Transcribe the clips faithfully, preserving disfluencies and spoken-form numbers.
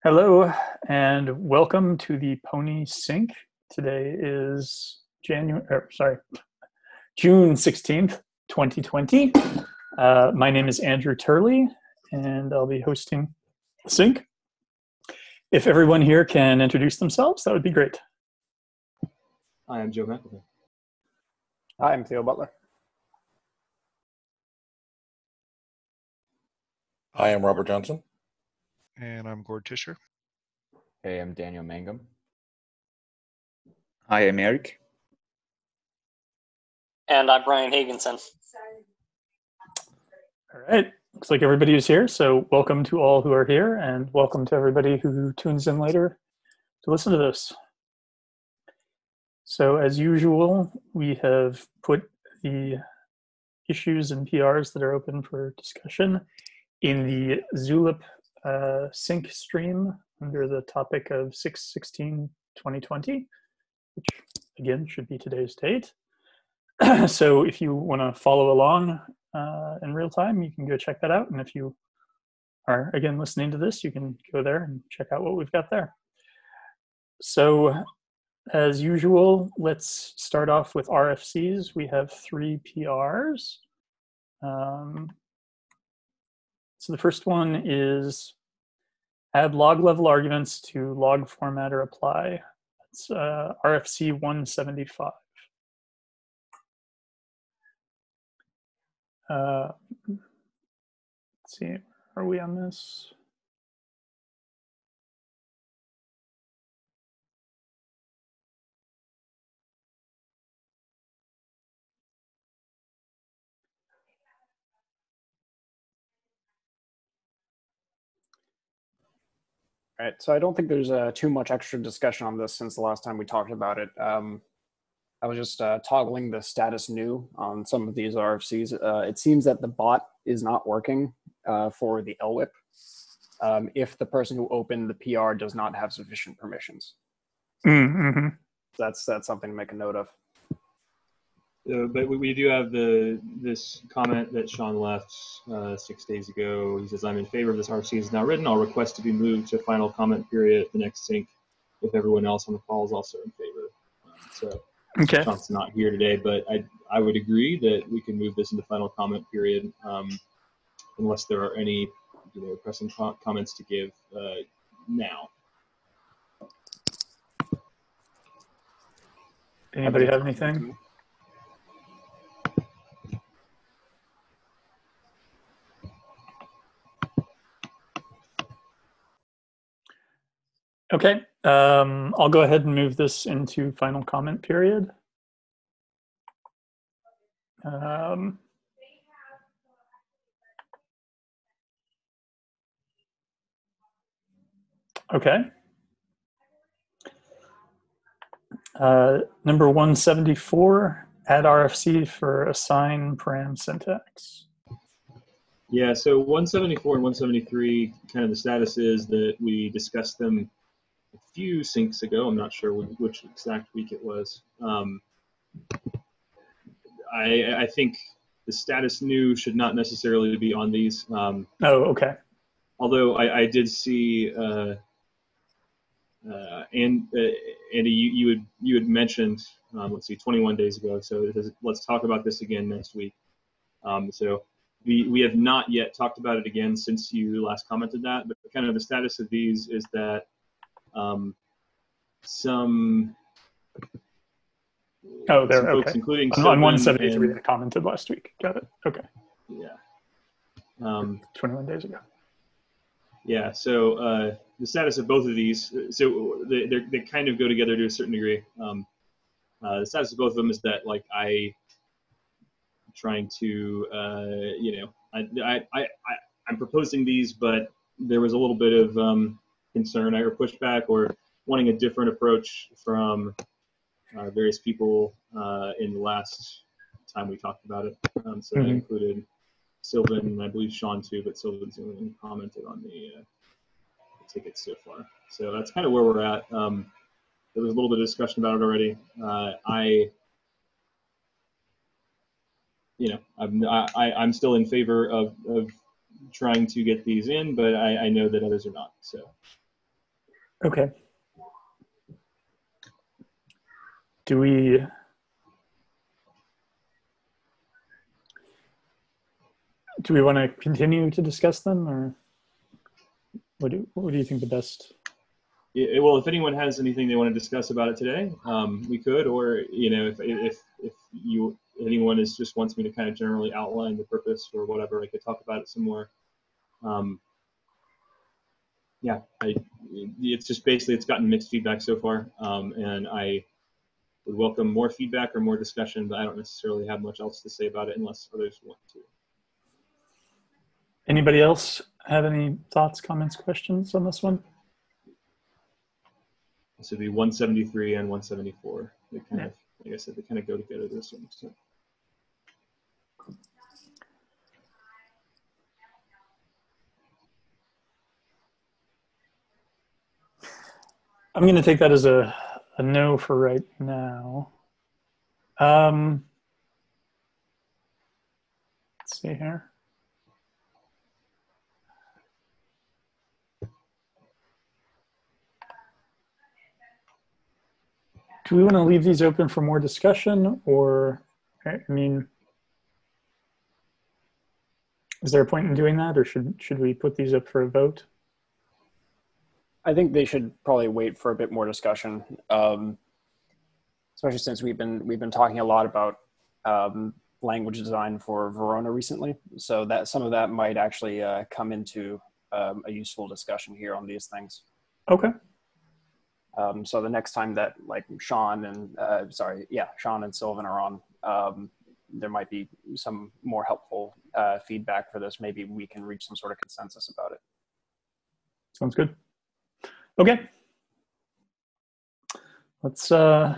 Hello and welcome to the Pony Sync. Today is January, or sorry, June sixteenth, twenty twenty. Uh, my name is Andrew Turley and I'll be hosting the Sync. If everyone here can introduce themselves, that would be great. Hi, I'm Joe McAfee. Hi, I'm Theo Butler. Hi, I'm Robert Johnson. And I'm Gord Tischer. Hey, I'm Daniel Mangum. Hi, I'm Eric. And I'm Brian Hagenson. All right, looks like everybody is here, so welcome to all who are here and welcome to everybody who tunes in later to listen to this. So as usual, we have put the issues and P Rs that are open for discussion in the Zulip uh, Sync stream under the topic of six sixteen twenty twenty, which again should be today's date. So if you want to follow along uh, in real time, you can go check that out. And if you are, again, listening to this, you can go there and check out what we've got there. So as usual, let's start off with R F Cs. We have three P Rs. Um, so the first one is add log level arguments to log formatter apply. It's uh, R F C one seventy-five. Uh, let's see, are we on this? All right, so I don't think there's uh, too much extra discussion on this since the last time we talked about it. Um, I was just uh, toggling the status new on some of these R F Cs. Uh, it seems that the bot is not working uh, for the L W I P um, if the person who opened the P R does not have sufficient permissions. Mm-hmm. That's that's something to make a note of. Uh, but we, we do have the this comment that Sean left uh, six days ago. He says, "I'm in favor of this R F C is now written. I'll request to be moved to final comment period at the next sync if everyone else on the call is also in favor." Um, so Okay. Sean's not here today, but I I would agree that we can move this into final comment period um, unless there are any you know pressing co comments to give uh, now. Anybody have anything? Okay, um, I'll go ahead and move this into final comment period. Um, okay. Uh, number one seventy-four, add R F C for assign param syntax. Yeah, so one seventy-four and one seventy-three, kind of the status is that we discussed them a few syncs ago. I'm not sure which exact week it was. Um, I, I think the status new should not necessarily be on these. Um, oh, okay. Although I, I did see, uh, uh, and uh, Andy, you, you had you had mentioned, um, let's see, twenty-one days ago. So it is, let's talk about this again next week. Um, so. We, we have not yet talked about it again since you last commented that, but kind of the status of these is that um, some, oh, there, some folks, okay. including on, on one seventy-three, and, I commented last week. Got it. Okay. Yeah. Um, twenty-one days ago. Yeah. So uh, the status of both of these, so they they kind of go together to a certain degree. Um, uh, the status of both of them is that like I. trying to, uh, you know, I, I, I, I'm proposing these, but there was a little bit of um, concern or pushback or wanting a different approach from uh, various people uh, in the last time we talked about it. Um, so mm-hmm. that included Sylvan and I believe Sean too, but Sylvan's the only one who commented on the, uh, the tickets so far. So that's kind of where we're at. Um, there was a little bit of discussion about it already. Uh, I You know, I'm I, I'm still in favor of, of trying to get these in, but I, I know that others are not. So Okay. Do we do we want to continue to discuss them, or what do what do you think the best? Yeah, well, if anyone has anything they want to discuss about it today, um, we could, or you know, if if if you anyone is just wants me to kind of generally outline the purpose or whatever, I could talk about it some more. Um, yeah, I, it's just basically it's gotten mixed feedback so far, um, and I would welcome more feedback or more discussion, but I don't necessarily have much else to say about it unless others want to. Anybody else have any thoughts, comments, questions on this one? This would be one seventy-three and one seventy-four. They kind yeah. of, like I said, they kind of go together to a certain extent. I'm going to take that as a, a no for right now. Um, let's see here. Do we want to leave these open for more discussion, or, I mean, is there a point in doing that, or should should we put these up for a vote? I think they should probably wait for a bit more discussion, um, especially since we've been we've been talking a lot about um, language design for Verona recently. So that some of that might actually uh, come into um, a useful discussion here on these things. Okay. Um, so the next time that like Sean and uh, sorry, yeah, Sean and Sylvan are on, um, there might be some more helpful uh, feedback for this. Maybe we can reach some sort of consensus about it. Sounds good. Okay. Let's uh,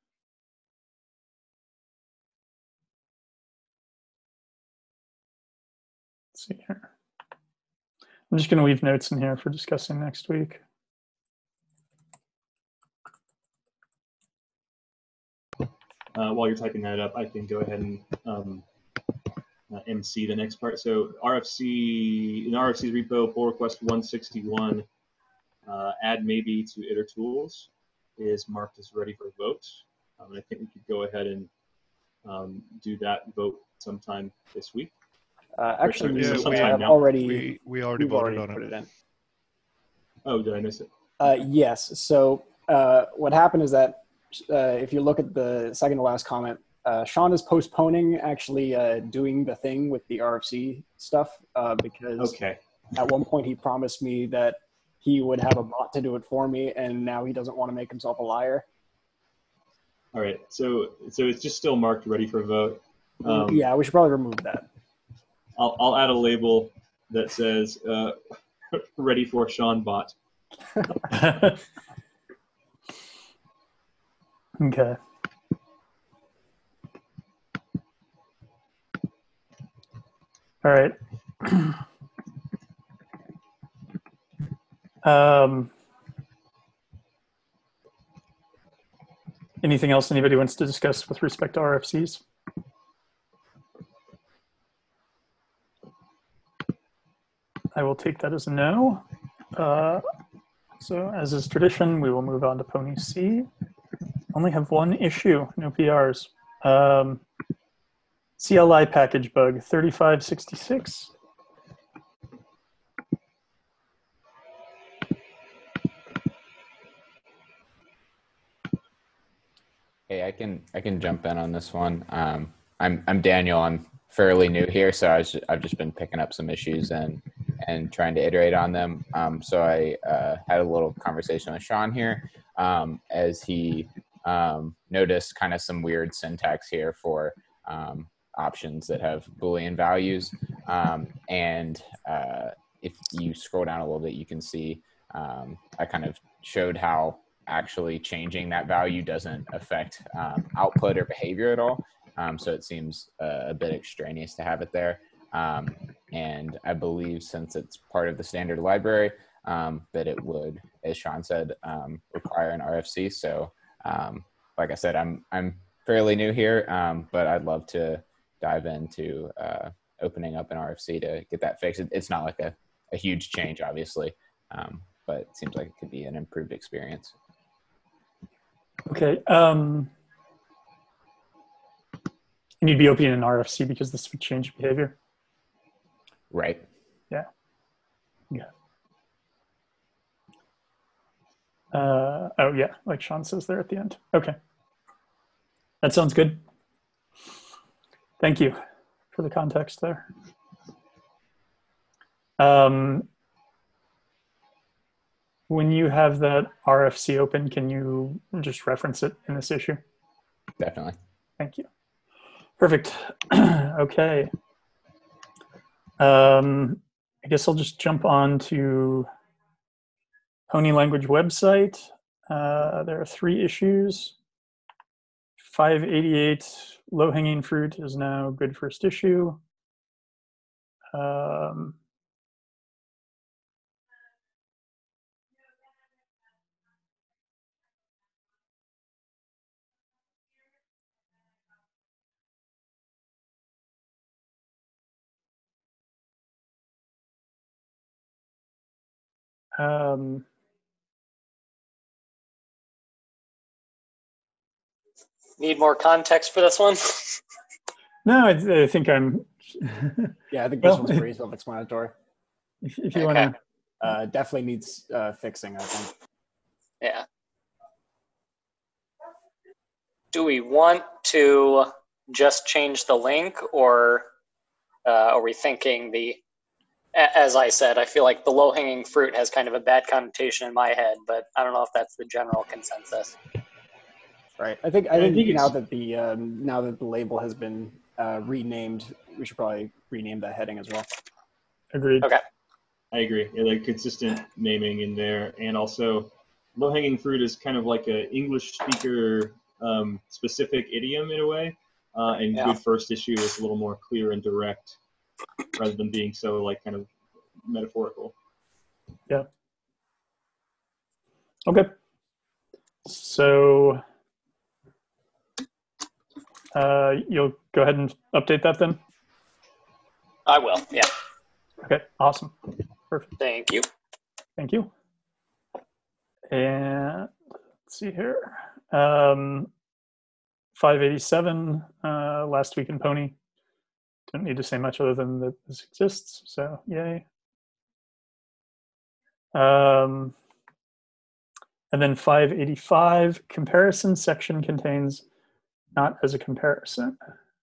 let's see here. I'm just going to leave notes in here for discussing next week. Uh, while you're typing that up, I can go ahead and um, uh, M C the next part. So R F C, in R F C's repo, pull request one sixty-one, uh, add maybe to iter tools is marked as ready for vote. Um, and I think we could go ahead and um, do that vote sometime this week. Uh, actually, yeah, we we, have already, we, we already voted already on put it. it in. Oh, did I miss it? Uh, yes. So uh, what happened is that uh, if you look at the second to last comment, uh, Sean is postponing actually uh, doing the thing with the R F C stuff uh, because okay. At one point he promised me that he would have a bot to do it for me, and now he doesn't want to make himself a liar. All right. So so it's just still marked ready for vote. Um, yeah, we should probably remove that. I'll I'll add a label that says uh, ready for Sean bot. Okay. All right. um, anything else anybody wants to discuss with respect to R F Cs? I will take that as a no. Uh, so as is tradition, we will move on to Pony C. Only have one issue, no P Rs. Um, C L I package bug thirty-five sixty-six. Hey, I can I can jump in on this one. Um, I'm I'm Daniel. I'm fairly new here, so I was, I've just been picking up some issues and and trying to iterate on them. Um, so I uh, had a little conversation with Sean here um, as he um, noticed kind of some weird syntax here for um, options that have Boolean values. Um, and uh, if you scroll down a little bit, you can see um, I kind of showed how actually changing that value doesn't affect um, output or behavior at all. Um, so it seems uh, a bit extraneous to have it there. Um, and I believe since it's part of the standard library, um, that it would, as Sean said, um, require an R F C. So um, like I said, I'm, I'm fairly new here, um, but I'd love to dive into uh, opening up an R F C to get that fixed. It, it's not like a, a huge change, obviously, um, but it seems like it could be an improved experience. Okay. Um, and you'd be opening an R F C because this would change behavior? Right. Yeah. Yeah. Uh, oh, yeah, like Sean says there at the end. Okay. That sounds good. Thank you for the context there. Um, when you have that R F C open, can you just reference it in this issue? Definitely. Thank you. Perfect. Okay. Um, I guess I'll just jump on to Pony Language website. Uh, there are three issues. five eighty-eight, Low Hanging Fruit is now good first issue. Um, um, Need more context for this one? no, I, I think I'm. Yeah, I think this Well, one's pretty self-explanatory. if, if you Okay. want to. Uh, definitely needs uh, fixing, I think. Yeah. Do we want to just change the link, or uh, are we thinking the, a- as I said, I feel like the low-hanging fruit has kind of a bad connotation in my head, but I don't know if that's the general consensus. Right. I think I Yeah, I think, think now it's- that the um, now that the label has been uh, renamed, we should probably rename that heading as well. Agreed. Okay. I agree. Yeah, like consistent naming in there, and also low hanging fruit is kind of like a English speaker um, specific idiom in a way, uh, and Yeah. good first issue is a little more clear and direct, rather than being so like kind of metaphorical. Yeah. Okay. So uh, you'll go ahead and update that then? I will. Yeah. Okay, awesome. Perfect. Thank you. Thank you. And let's see here. Um, five eighty-seven, uh, Last Week in Pony. Don't need to say much other than that this exists, so yay. Um, and then five eighty-five, comparison section contains not as a comparison.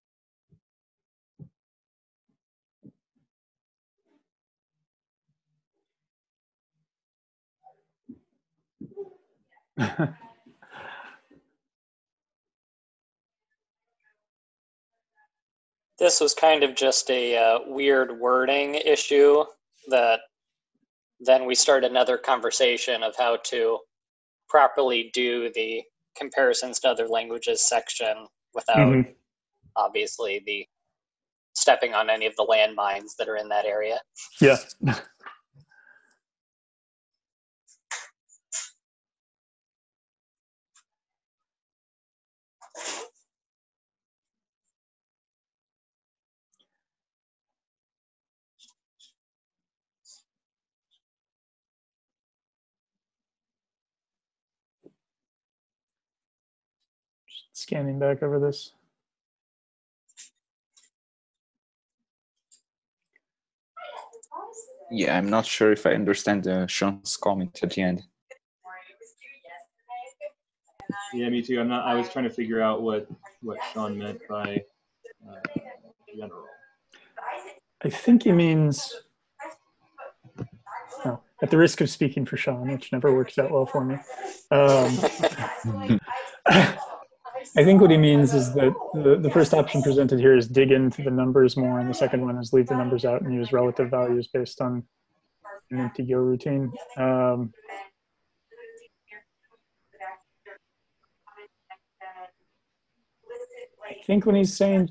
This was kind of just a uh, weird wording issue that then we start another conversation of how to properly do the comparisons to other languages section without Mhm. obviously the stepping on any of the landmines that are in that area. Yeah. Just scanning back over this. Yeah, I'm not sure if I understand uh, Sean's comment at the end. Yeah, me too. I'm not. I was trying to figure out what what Sean meant by uh, general. I think he means, oh, at the risk of speaking for Sean, which never works out well for me. Um, I think what he means is that the, the first option presented here is dig into the numbers more, and the second one is leave the numbers out and use relative values based on an empty Go routine. Um, I think when he's saying,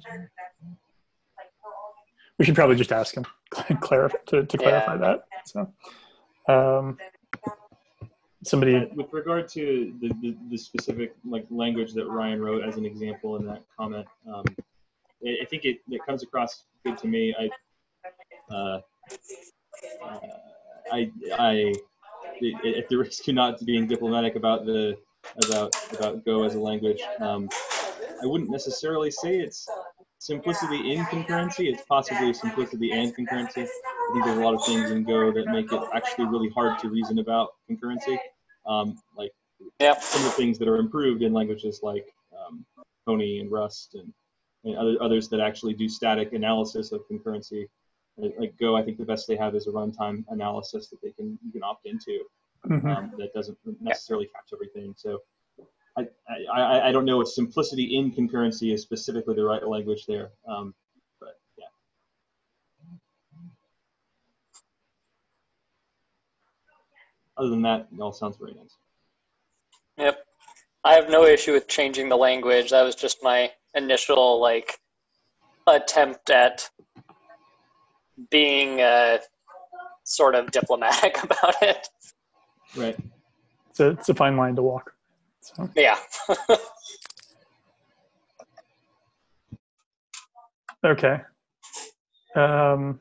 we should probably just ask him clarify, to, to clarify Yeah. that. So, um, somebody, But with regard to the, the, the specific like language that Ryan wrote as an example in that comment, um, I, I think it, it comes across good to me. I, uh, uh, I, I at the risk of not being diplomatic about the about about Go as a language, um, I wouldn't necessarily say it's simplicity in concurrency. It's possibly simplicity and concurrency. I think there's a lot of things in Go that make it actually really hard to reason about concurrency. Um, like Yeah. some of the things that are improved in languages like um, Pony and Rust and, and other, others that actually do static analysis of concurrency. Like Go, I think the best they have is a runtime analysis that they can you can opt into. Mhm. Um, that doesn't necessarily catch everything. So I, I, I don't know if simplicity in concurrency is specifically the right language there. Um, but yeah. Other than that, it all sounds very nice. Yep. I have no issue with changing the language. That was just my initial like attempt at being uh, sort of diplomatic about it. Right. It's a, it's a fine line to walk. So. Yeah. Okay. Um,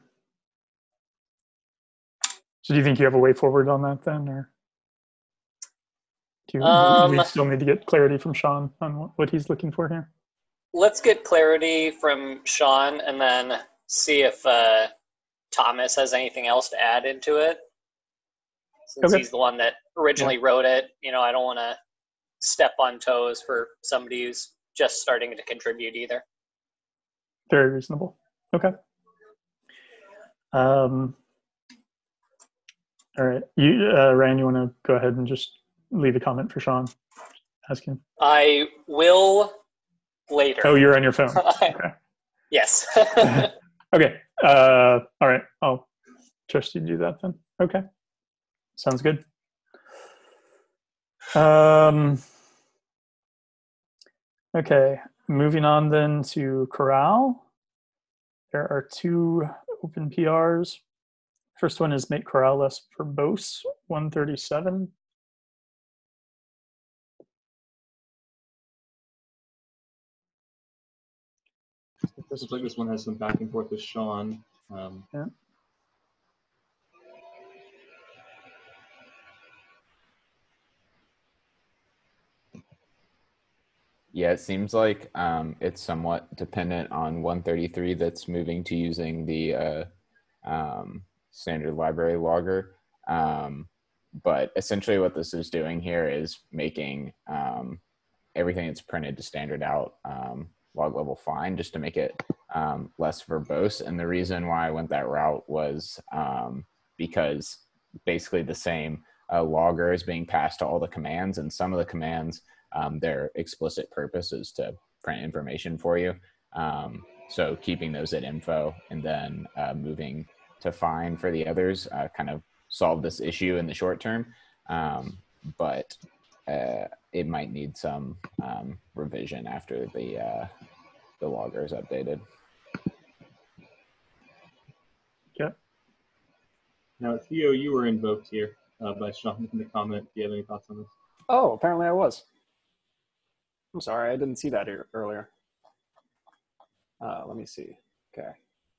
so do you think you have a way forward on that then, or do you, Um, do we still need to get clarity from Sean on what, what he's looking for here? Let's get clarity from Sean and then see if uh, Thomas has anything else to add into it. Since Okay. he's the one that originally wrote it, you know, I don't want to step on toes for somebody who's just starting to contribute either. Very reasonable. Okay. Um, all right. You, uh, Ryan, you want to go ahead and just leave a comment for Sean? Ask him. I will later. Oh, you're on your phone. Okay. Yes. Okay. Uh, all right. I'll trust you to do that then. Okay. Sounds good. Um, okay. Moving on then to Corral. There are two open P Rs. First one is make Corral less verbose, one thirty-seven. This looks like this one has some back and forth with Sean. Um, Yeah. Yeah, it seems like um, it's somewhat dependent on one thirty-three that's moving to using the uh, um, standard library logger. Um, but essentially what this is doing here is making um, everything that's printed to standard out um, log level fine, just to make it um, less verbose. And the reason why I went that route was um, because basically the same uh, logger is being passed to all the commands, and some of the commands, um, their explicit purpose is to print information for you. Um, so keeping those at info and then uh, moving to fine for the others uh, kind of solve this issue in the short term. Um, but uh, it might need some um, revision after the uh, the logger is updated. Yeah. now, Theo, you were invoked here uh, by Sean in the comment. Do you have any thoughts on this? Oh, apparently I was. I'm sorry, I didn't see that ear- earlier. Uh, let me see. Okay.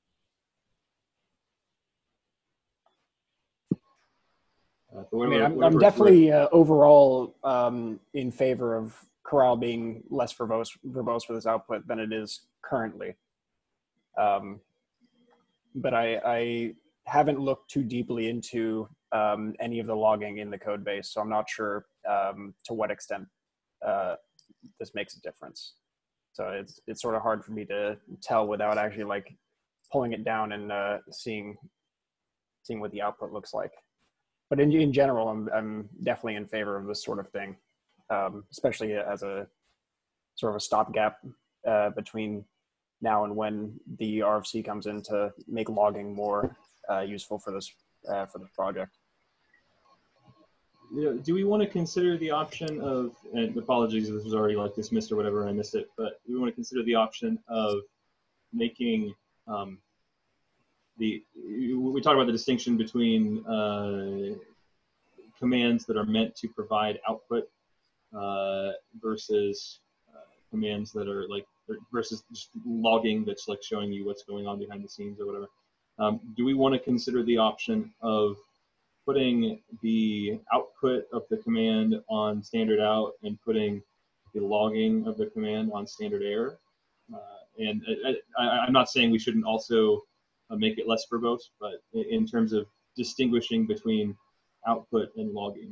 Uh, I mean, I'm, I'm definitely uh, overall um, in favor of Corral being less verbose, verbose for this output than it is currently. Um, but I, I haven't looked too deeply into um, any of the logging in the code base, so I'm not sure um, to what extent uh, this makes a difference. So it's it's sort of hard for me to tell without actually like pulling it down and uh, seeing seeing what the output looks like. But in in general, I'm I'm definitely in favor of this sort of thing, um, especially as a sort of a stopgap uh, between now and when the R F C comes in to make logging more uh, useful for this uh, for the project. You know, do we want to consider the option of, and apologies if this was already like dismissed or whatever and I missed it, but do we want to consider the option of making um, the, we talked about the distinction between uh, commands that are meant to provide output uh, versus uh, commands that are like, versus just logging that's like showing you what's going on behind the scenes or whatever. Um, do we want to consider the option of putting the output of the command on standard out and putting the logging of the command on standard error. Uh, and I, I, I'm not saying we shouldn't also uh, make it less verbose, but in, in terms of distinguishing between output and logging.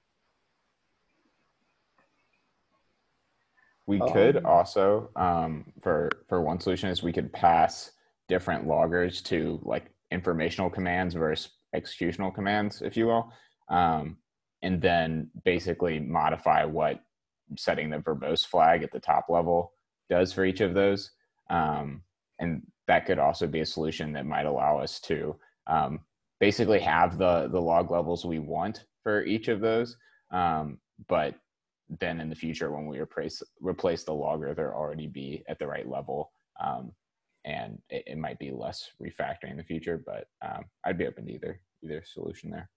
We could Um, also, um, for for one solution, is we could pass different loggers to like informational commands versus executional commands, if you will, um, and then basically modify what setting the verbose flag at the top level does for each of those. Um, and that could also be a solution that might allow us to um, basically have the the log levels we want for each of those, um, but then in the future when we replace replace the logger, they'll already be at the right level, um, and it, it might be less refactoring in the future. But um, I'd be open to either either solution there.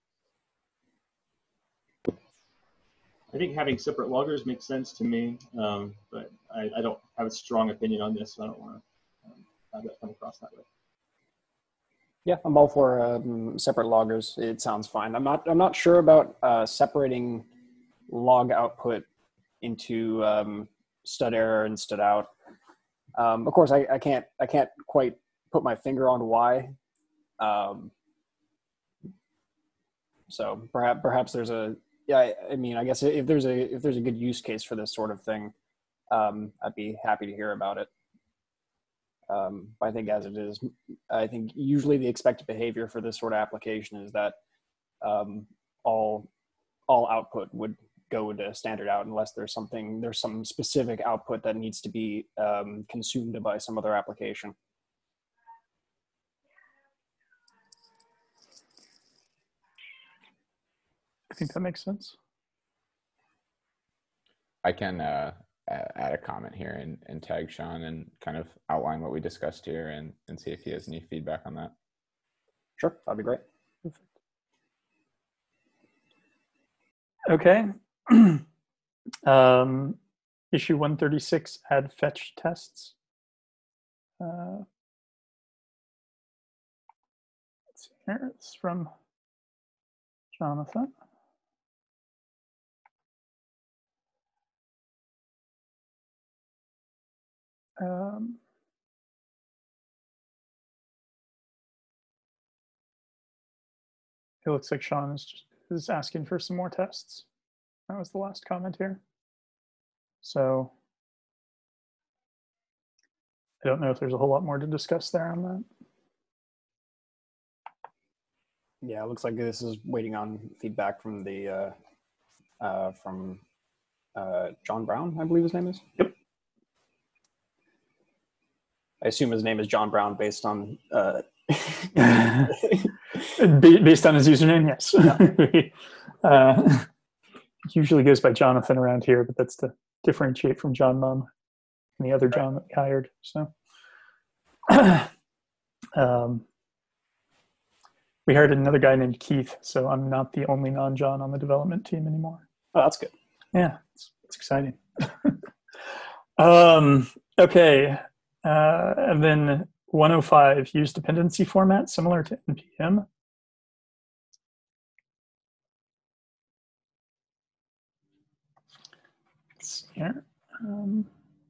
I think having separate loggers makes sense to me, um, but I, I don't have a strong opinion on this, so I don't want to um, have that come across that way. Yeah, I'm all for um, separate loggers. It sounds fine. I'm not. I'm not sure about uh, separating log output into um, stud error and stud out. Um, of course, I, I can't. I can't quite put my finger on why. Um, so perhaps perhaps there's a. Yeah, I, I mean, I guess if there's a if there's a good use case for this sort of thing, um, I'd be happy to hear about it. Um, I think as it is, I think usually the expected behavior for this sort of application is that um, all all output would go to standard out unless there's something there's some specific output that needs to be um, consumed by some other application. I think that makes sense. I can uh, add a comment here and, and tag Sean and kind of outline what we discussed here and, and see if he has any feedback on that. Sure, that'd be great. Okay. um, issue one thirty-six, add fetch tests. Uh, let's see here. It's from Jonathan. Um, it looks like Sean is just is asking for some more tests. That was the last comment here. So I don't know if there's a whole lot more to discuss there on that. Yeah, it looks like this is waiting on feedback from the uh, uh, from uh, John Brown, I believe his name is. Yep. I assume his name is John Brown based on uh, based on his username, yes. uh, usually goes by Jonathan around here, but that's to differentiate from John Mum and the other John that we hired. So um, we hired another guy named Keith, so I'm not the only non-John on the development team anymore. Oh, that's good. Yeah, it's, it's exciting. um, okay, uh, and then one oh five, use dependency format similar to N P M. Let's see here. Um,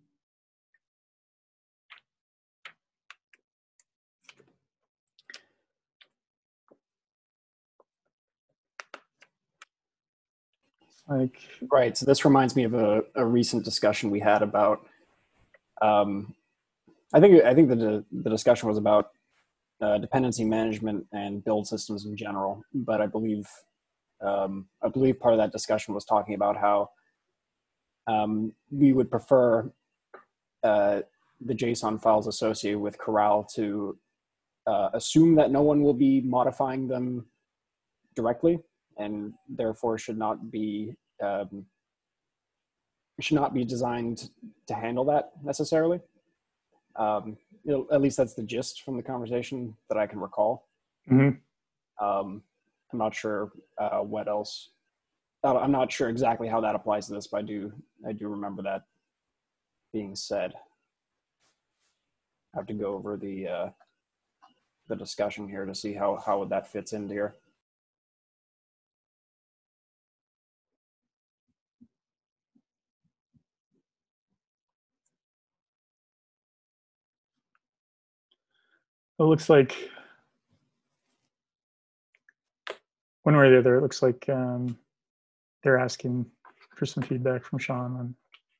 like Right. So this reminds me of a, a recent discussion we had about. Um, I think I think the the discussion was about uh, dependency management and build systems in general. But I believe um, I believe part of that discussion was talking about how um, we would prefer uh, the JSON files associated with Corral to uh, assume that no one will be modifying them directly, and therefore should not be um, should not be designed to handle that necessarily. Um, you know, at least that's the gist from the conversation that I can recall. mm-hmm. Um, I'm not sure uh, what else. I'm not sure exactly how that applies to this, but I do I do remember that being said. I have to go over the uh, the discussion here to see how how that fits into here. it looks like one way or the other, it looks like um, they're asking for some feedback from Sean on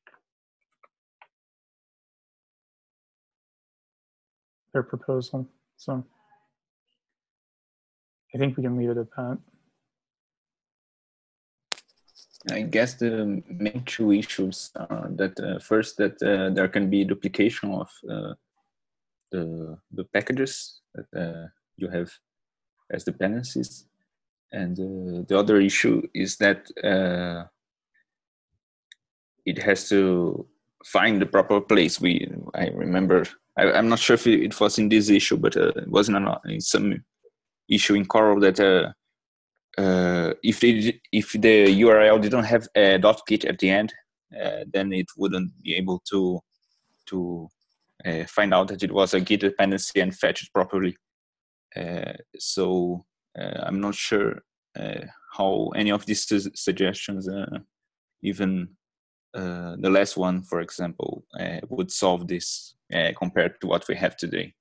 their proposal. So I think we can leave it at that. I guess the main two issues are that uh, first that uh, there can be duplication of uh, the the packages that uh, you have as dependencies, and uh, the other issue is that uh, it has to find the proper place. We I remember I, I'm not sure if it, it was in this issue, but uh, it wasn't in, in some issue in Coral that. Uh, Uh, if they if the U R L didn't have a .git at the end, uh, then it wouldn't be able to to uh, find out that it was a Git dependency and fetch it properly. Uh, so uh, I'm not sure uh, how any of these su suggestions, uh, even uh, the last one, for example, uh, would solve this uh, compared to what we have today.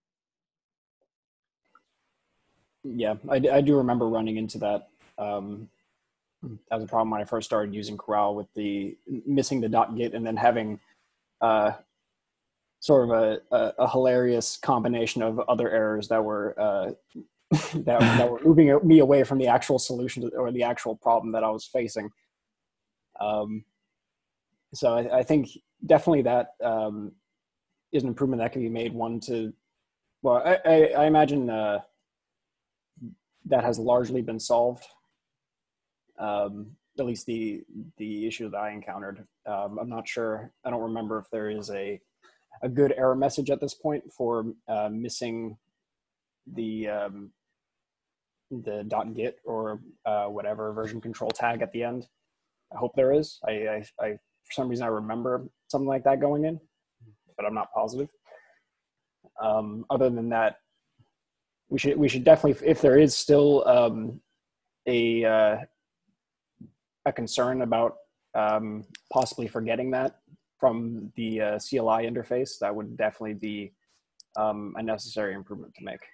Yeah, I, I do remember running into that. Um, that was a problem when I first started using Corral, with the missing the .git and then having uh, sort of a, a, a hilarious combination of other errors that were uh, that, that were moving me away from the actual solution to, or the actual problem that I was facing. Um, so I, I think definitely that um, is an improvement that can be made. One to, well, I, I, I imagine. Uh, that has largely been solved. Um, at least the the issue that I encountered. Um, I'm not sure. I don't remember if there is a a good error message at this point for uh, missing the um, the .git or uh, whatever version control tag at the end. I hope there is. I, I, I for some reason I remember something like that going in, but I'm not positive. Um, other than that, we should we should definitely, if there is still um, a uh, a concern about um, possibly forgetting that from the uh, C L I interface, that would definitely be um, a necessary improvement to make.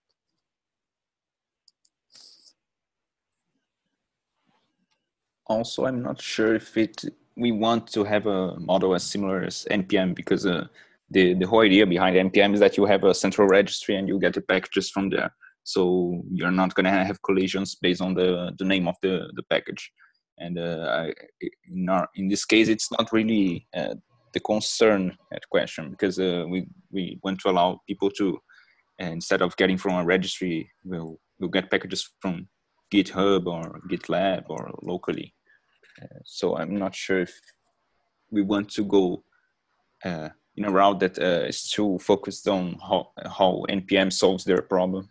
Also, I'm not sure if it we want to have a model as similar as N P M, because uh, the, the whole idea behind N P M is that you have a central registry and you get the packages from there. So you're not going to have collisions based on the, the name of the, the package. And uh, I, in, our, in this case, it's not really uh, the concern at question, because uh, we, we want to allow people to, uh, instead of getting from a registry, we'll, we'll get packages from GitHub or GitLab or locally. Uh, so I'm not sure if we want to go uh, in a route that uh, is too focused on how, how N P M solves their problem.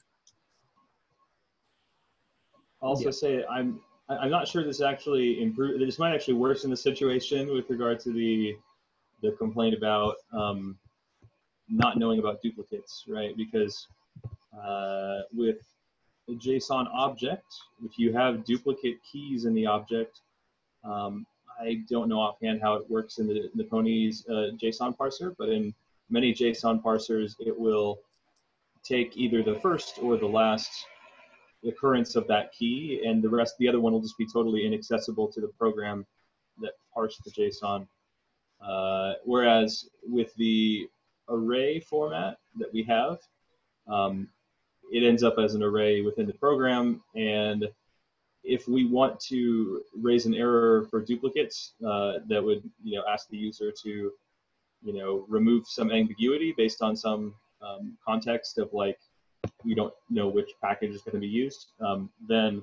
I'll also Yeah. say I'm I'm not sure this actually improve. This might actually worsen the situation with regard to the the complaint about um, not knowing about duplicates, right? Because uh, with a JSON object, if you have duplicate keys in the object, um, I don't know offhand how it works in the, the Pony's uh, JSON parser, but in many JSON parsers, it will take either the first or the last occurrence of that key, and the rest, the other one will just be totally inaccessible to the program that parsed the JSON. Uh, whereas with the array format that we have, um, it ends up as an array within the program, and if we want to raise an error for duplicates, uh, that would, you know, ask the user to, you know, remove some ambiguity based on some um, context of like, we don't know which package is going to be used, um, then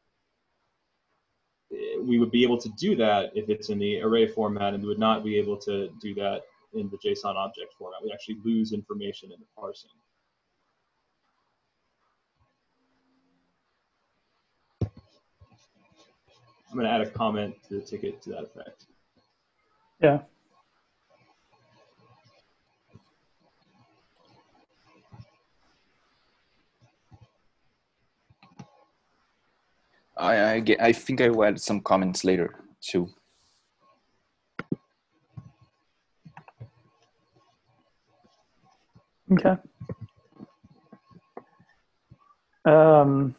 we would be able to do that if it's in the array format, and we would not be able to do that in the JSON object format. We actually lose information in the parsing. I'm going to add a comment to the ticket to that effect. Yeah. I, I, get, I think I will add some comments later too. Okay. Um,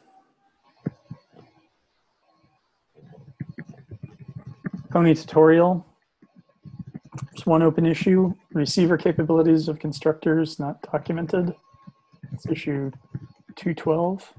Pony tutorial. There's one open issue. Receiver capabilities of constructors not documented. It's issue two twelve.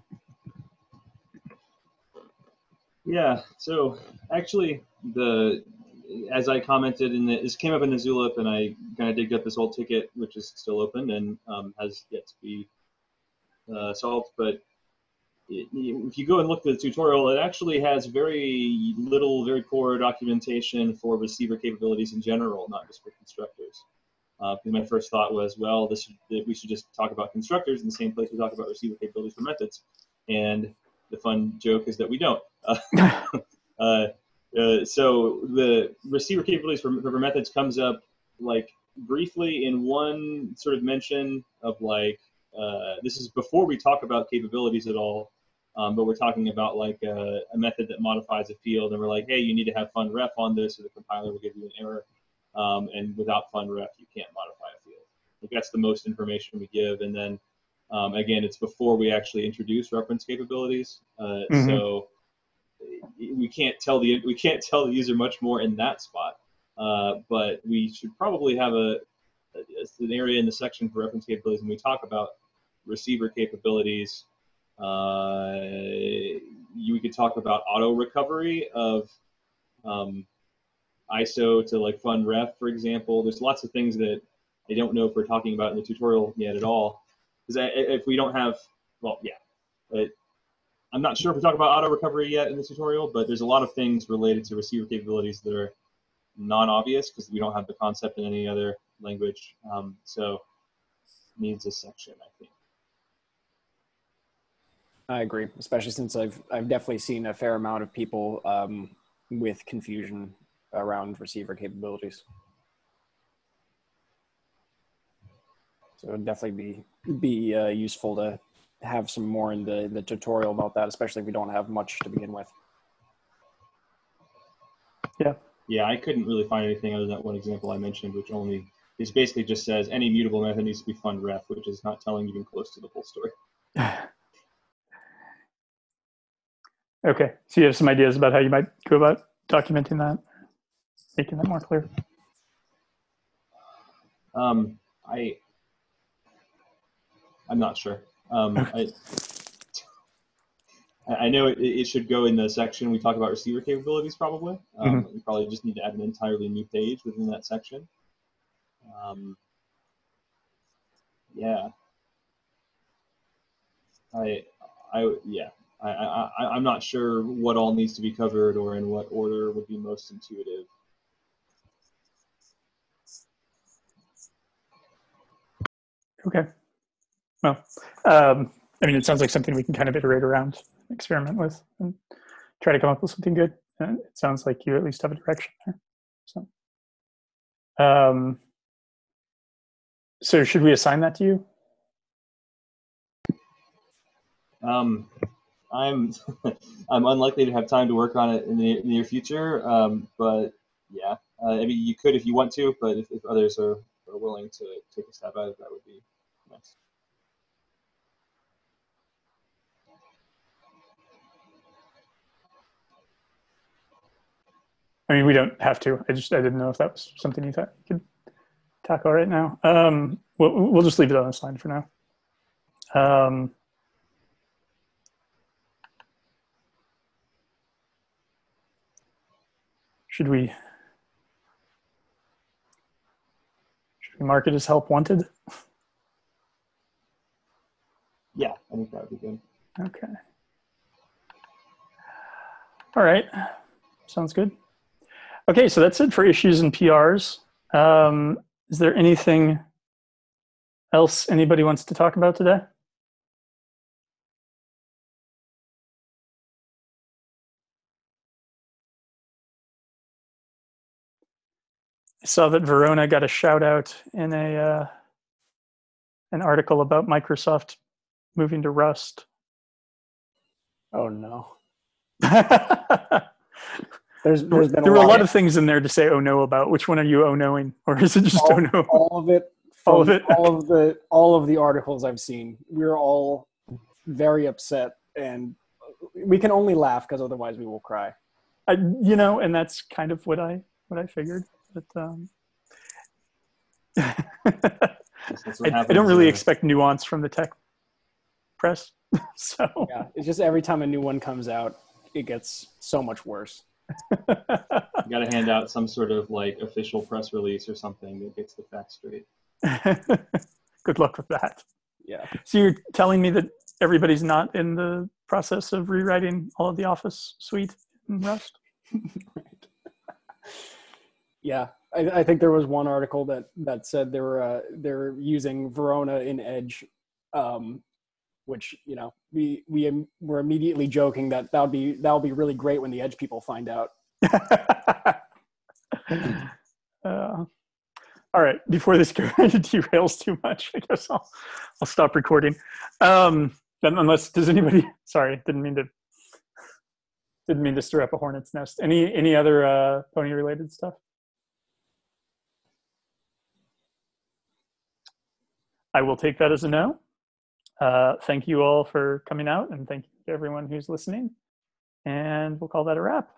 Yeah, so actually, the as I commented, in the, this came up in the Zulip, and I kind of digged up this old ticket, which is still open and um, has yet to be uh, solved. But it, if you go and look at the tutorial, it actually has very little, very poor documentation for receiver capabilities in general, not just for constructors. Uh, because my first thought was, well, this we should just talk about constructors in the same place we talk about receiver capabilities for methods. And the fun joke is that we don't. Uh, uh, uh, so the receiver capabilities for, for methods comes up like briefly in one sort of mention of like, uh, this is before we talk about capabilities at all, um, but we're talking about like a, a method that modifies a field, and we're like, hey, you need to have fun ref on this, or the compiler will give you an error. Um, and without fun ref, you can't modify a field. Like that's the most information we give, and then um, again, it's before we actually introduce reference capabilities. Uh, Mhm. So we can't tell the we can't tell the user much more in that spot. Uh, but we should probably have a, a an area in the section for reference capabilities when we talk about receiver capabilities. Uh, you could talk about auto recovery of um, I S O to like fun ref, for example. There's lots of things that I don't know if we're talking about in the tutorial yet at all. Because if we don't have, well, yeah, but I'm not sure if we talk about auto recovery yet in the tutorial, but there's a lot of things related to receiver capabilities that are non-obvious because we don't have the concept in any other language. Um, so it needs a section, I think. I agree, especially since I've I've definitely seen a fair amount of people um, with confusion around receiver capabilities. So it'd definitely be be uh, useful to have some more in the, the tutorial about that, especially if we don't have much to begin with. Yeah. Yeah, I couldn't really find anything other than that one example I mentioned, which only is basically just says any mutable method needs to be fun ref, which is not telling even close to the full story. Okay, so you have some ideas about how you might go about documenting that, making that more clear? Um, I, I'm not sure. Um, I, I know it, it should go in the section we talk about receiver capabilities probably. Um, Mhm. We probably just need to add an entirely new page within that section. Um, yeah. I, I, yeah. I, I, I- I'm not sure what all needs to be covered or in what order would be most intuitive. Okay. Well, um, I mean, it sounds like something we can kind of iterate around, experiment with, and try to come up with something good. And it sounds like you at least have a direction there. So, um, so should we assign that to you? Um, I'm I'm unlikely to have time to work on it in the near future, um, but yeah, uh, I mean you could if you want to, but if, if others are, are willing to take a stab at it, that would be nice. I mean, we don't have to. I just I didn't know if that was something you thought you could tackle right now. Um, we'll, we'll just leave it on the slide for now. Um, should we should we mark it as help wanted? Yeah, I think that would be good. Okay. All right. Sounds good. Okay, so that's it for issues and P Rs. Um, is there anything else anybody wants to talk about today? I saw that Verona got a shout out in a uh, an article about Microsoft moving to Rust. Oh no. There's, There's there's been there a were a lot, lot of things in there to say oh no about. Which one are you oh noing, or is it just all, oh no? all of it. All From of it? All of the all of the articles I've seen. We're all very upset, and we can only laugh because otherwise we will cry. I, you know, and that's kind of what I what I figured. But um, That's what I, I happens, don't really uh, expect nuance from the tech press. So Yeah, it's just every time a new one comes out, it gets so much worse. You got to hand out some sort of like official press release or something that gets the facts straight. good luck with that. Yeah. So you're telling me that everybody's not in the process of rewriting all of the Office suite in Rust? Yeah, I, I think there was one article that that said they were uh, they're using Verona in Edge, um, which you know we we im- were immediately joking that that would be that would be really great when the Edge people find out. uh, all right, before this derails too much, I guess I'll I'll stop recording. Um, then unless does anybody? Sorry, didn't mean to didn't mean to stir up a hornet's nest. Any any other uh, pony related stuff? I will take that as a no. Uh, thank you all for coming out, and thank you to everyone who's listening. And we'll call that a wrap.